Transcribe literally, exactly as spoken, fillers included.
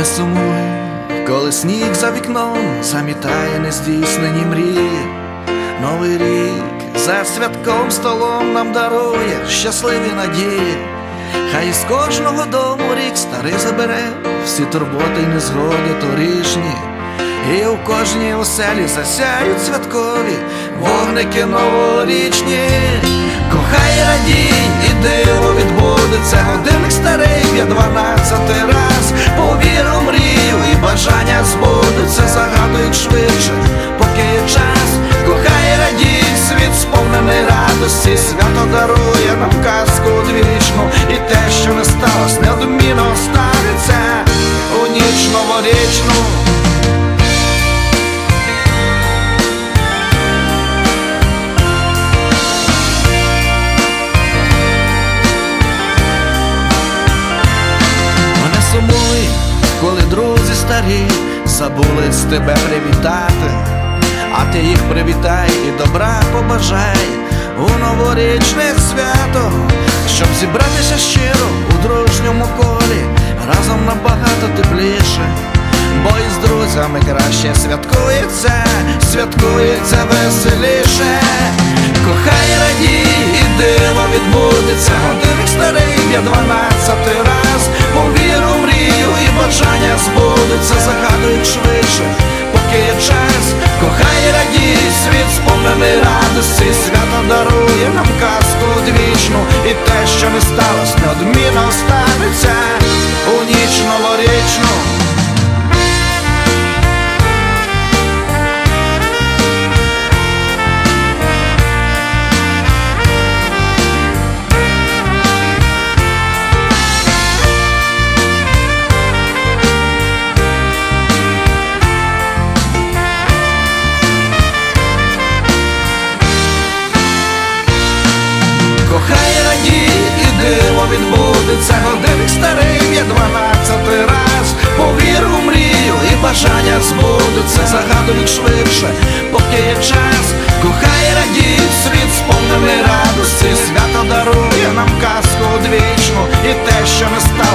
Не сумуй, коли сніг за вікном замітає нездійснені мрії. Новий рік за святковим столом нам дарує щасливі надії. Хай із кожного дому рік старий забере всі турботи й незгоди торішні. І у кожній оселі засяють святкові вогники новорічні. Кохай, радій, і диво відбудеться, годинник старий б'є дванадцятий раз. Повір у мрію, і бажання збудуться, загадують швидше, поки є час. Кохай, радій, світ сповнений радості, свято дарує нам казку одвічну. І те, що не сталося, неодмінно станеться у ніч новорічну. Сумуй, коли друзі старі забули з тебе привітати, а ти їх привітай і добра побажай у новорічне свято, щоб зібратися щиро у дружньому колі, разом набагато тепліше, бо із друзями краще святкується, святкується веселіше. Кохай, радій, і диво відбудеться, годинник старий б'є дванадцятий раз. Повір у мрію, і бажання збудуться, загадують швидше, поки є час. Кохай, радій, світ сповнений радості, свято дарує нам казку одвічну. І те, що не сталося, неодмінно станеться у ніч новорічну. Кохай, радій, і диво відбудеться, годинник старий б'є дванадцятий раз. Повір у мрію, і бажання збудуться, загадують швидше, поки є час. Кохай, радій, світ сповнений радості, свято дарує нам казку одвічну. І те, що не стало